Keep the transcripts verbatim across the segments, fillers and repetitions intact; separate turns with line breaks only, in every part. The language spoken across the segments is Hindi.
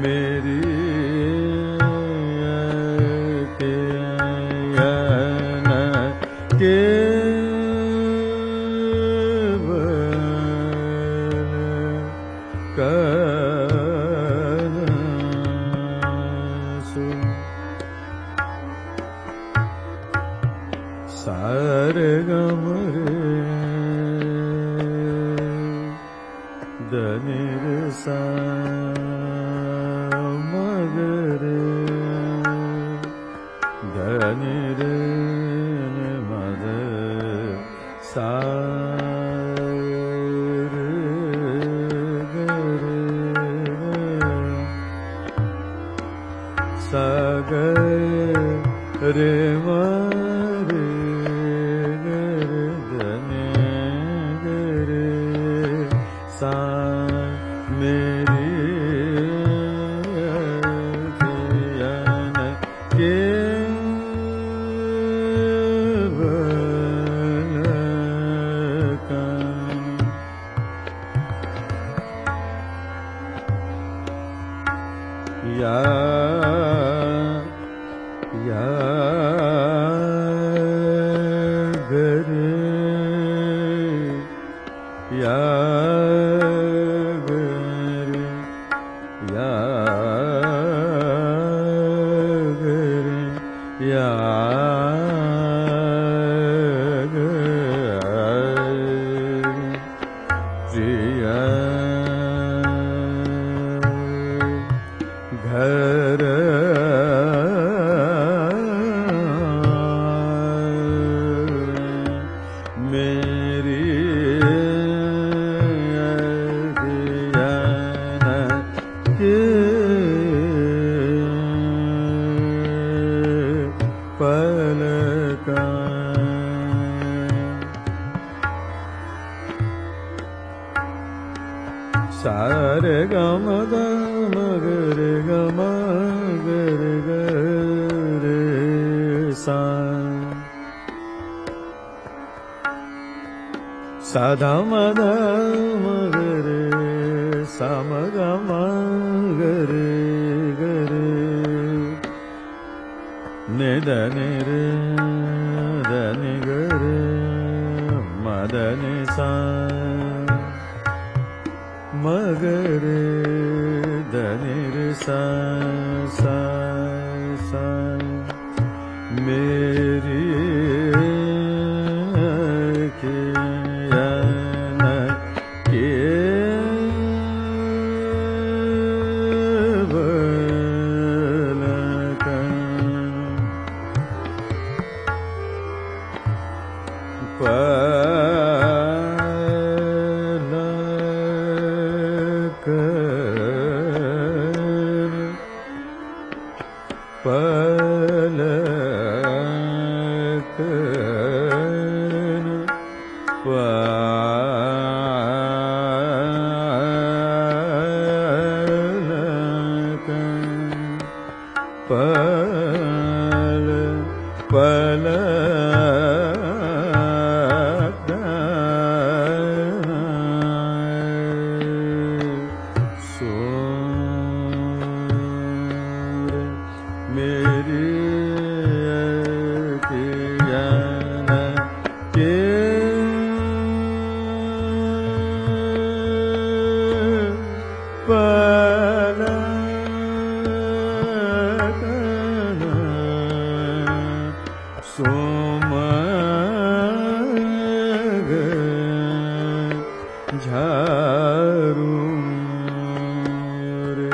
मेरी अखियन के सारे गम रे दनिर सा मगरे दनिर मद सा रे मारे गरे धने गरे सा मेरी अखियन के या या गरे या गरे या गरे या गरे घर मेरी अखियन के पलका सारे गम गम गरे गम गरे गरे सा साधा मद मगरे समगम गरे गरे निधनि रे धनि गरे मदनि सा मगरे धनि रे सा सा सा मेरी अखियन के पलक पलक पल पलक सोर मेरी अखियन के पलक सोमग झारू रे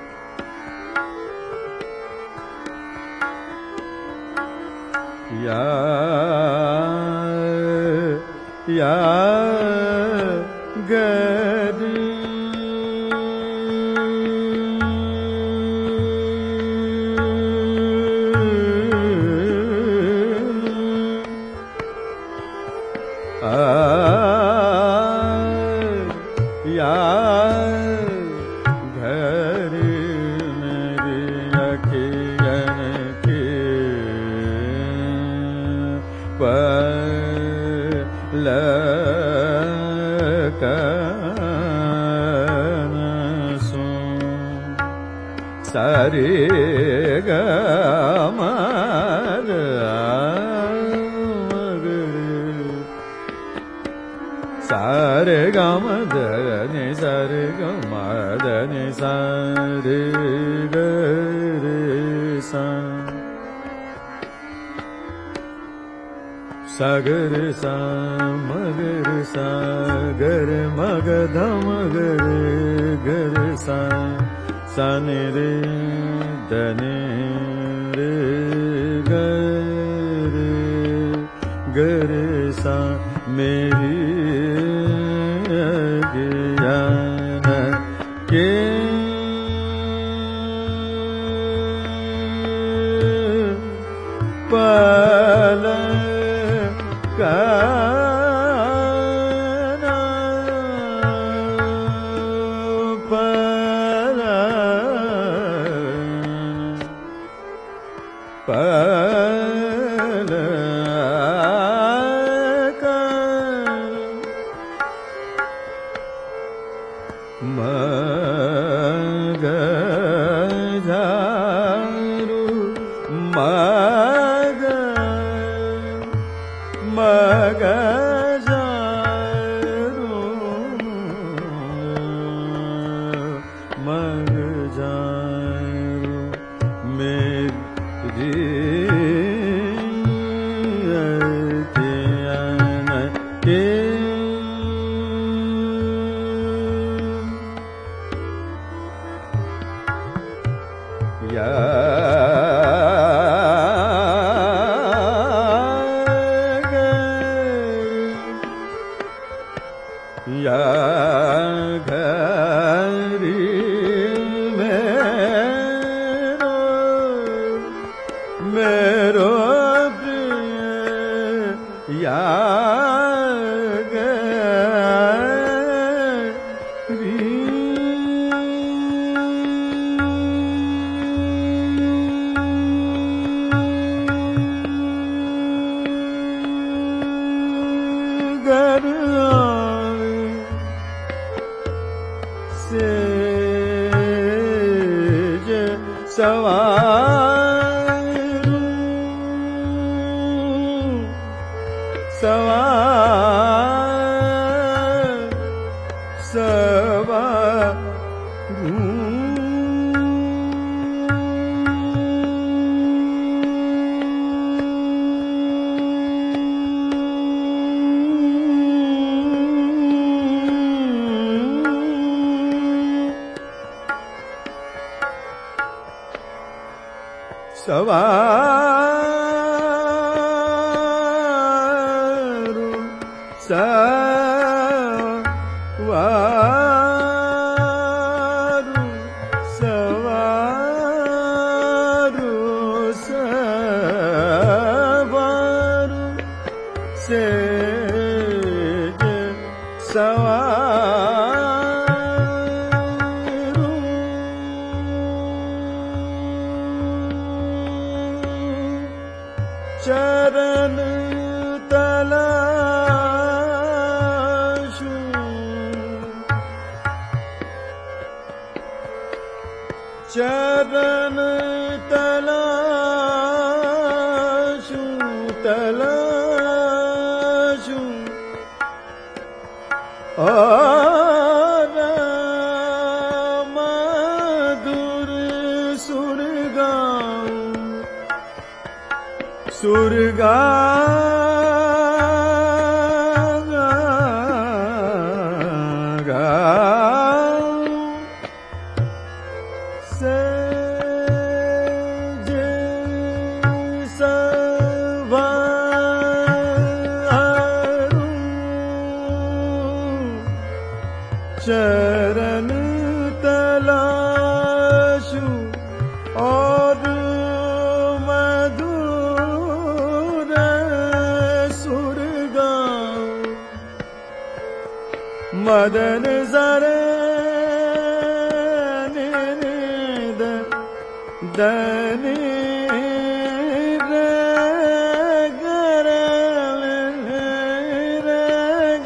या या गरी या घर मेरी अखियन के पलक sari ga ma da sare ga ma da ni sare ga ma da ni sare ga re sa sagar sa magar sa gar mag dham gar gar sa sa ni re da ni re ga re gar sa meri अज्ञान के पल काना पल पल मगजारू मग मगजारू मगजारू मेरी अज्ञान के या या घरी मेरो मेरो प्रिय या सेज सवारू सवार सवारू सवारू सवारू सवारू सवारू सेज सवारू चरण तलाशु चरण तलाशु तलाशु और मधुर सुर गाऊं सुर गाऊं सेज सवारू चरण तलाशु और मधुर सुर गाऊं मदन सरे दनी रे गर रे ग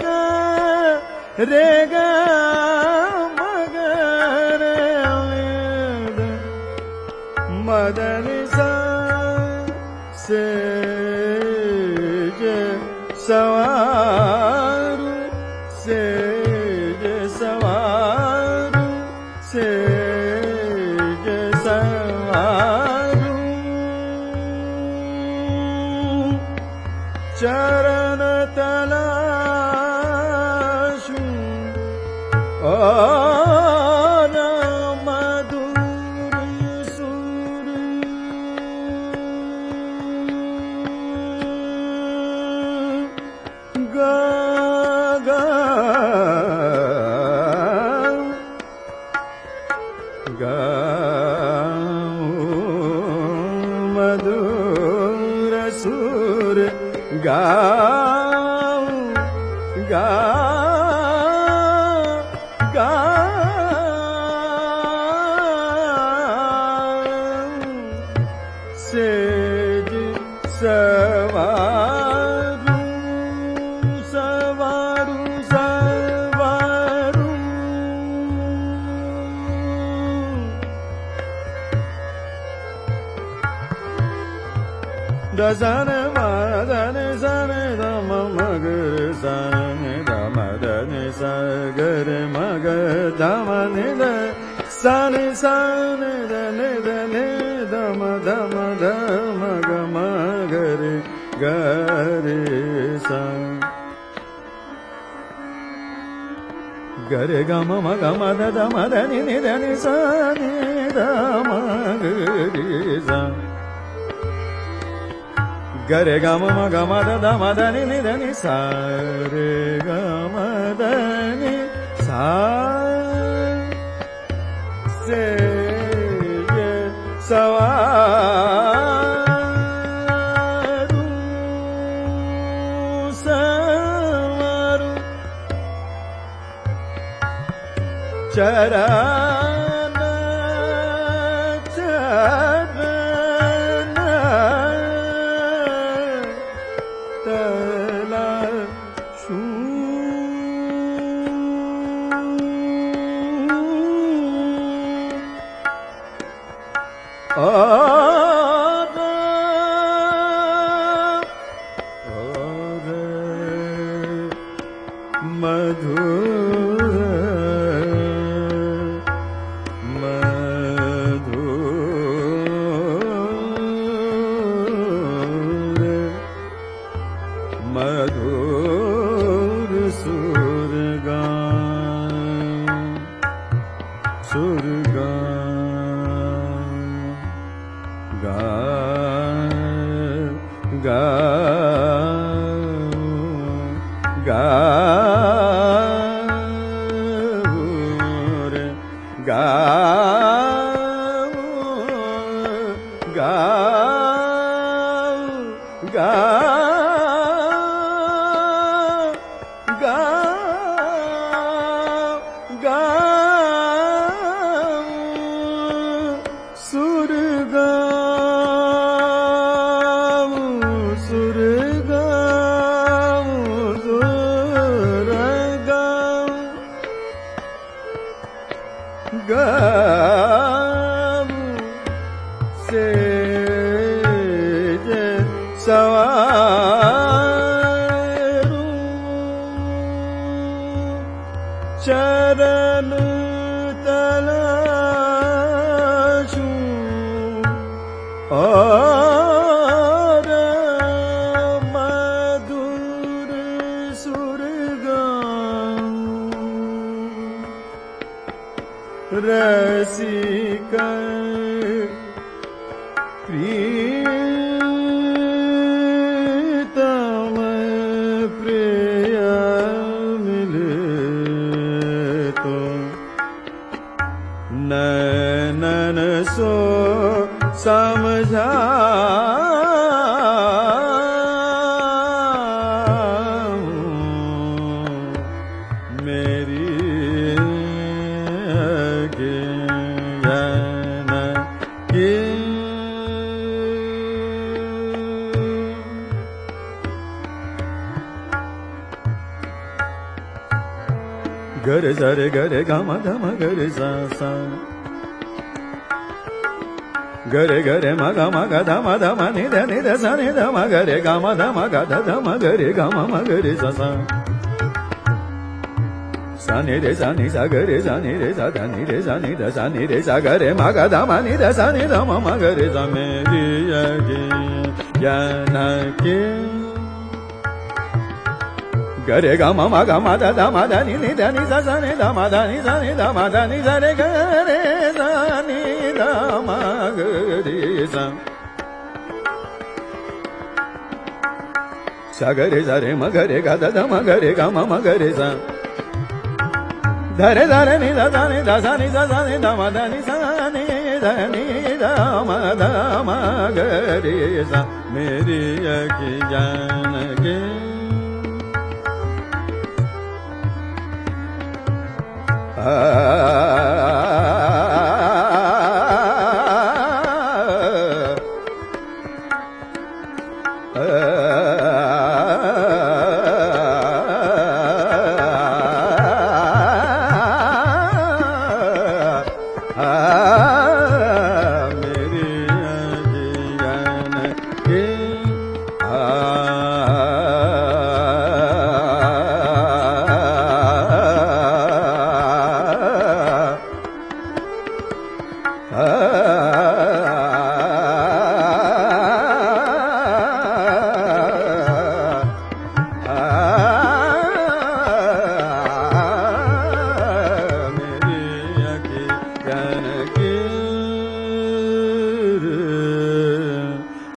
रे ग मगर मदनि सा सेज सवारु सेज सवारु सेज सवारु चरण तलाशु और मधुर सुर गा गा गाऊं मधुर सुर गाऊं गाऊं गाऊं सेज सवारू सवारू सवारू दसन मदन सन दम मगर सन दम दन सगर मग दम निद सन सन दन दन दम दम दम ग मगर गर सन गर गम मग मद दम दनि निदनि सन दम गर सन गरे गम मग मद दम दनि निदनि सा रे गम दनि सा सेज सवारू सवारू चरण चरण तलाशू और और मधुर मधुर मधुर सुर गाऊं सुर गाऊं गाऊं गाऊं गाऊं रे गाऊं गाऊं गाऊं गाऊं गाऊं सुर गाऊं सुर गाऊं सुर गाऊं गाऊं सेज सवारू चरण तलाशू और मधुर सुर गाऊं रसिका प्रीतम प्रिय मिले तो नैनन सो समझा मेरी ज्ञान की गर जर गर गम धम गर सा सा gare gare ma ga ma ga da ma da ma ni da ni da sa ni da ma gare ga ma da ma ga da da ma gare ga ma ma gare sa sa sa ni re sa ni sa gare sa ni re sa da ni re sa ni da sa ni re sa gare ma ga da ma ni da sa ni da ma ma gare sa meri yagi janaki gare ga ma ma ga ma da da ma da ni ni da ni sa sa ni da ma da ni sa ni da ma da ni sa re ga re sa ni da ma gare sa sa gare sa re ma gare ga da da ma gare ga ma ma gare sa धरे धरे नि दा दा नि दा सा नि दा सा नि दा मा दा नि सा नि दा नि दा मा दा मा ग रे सा मेरी अखि जानकी आ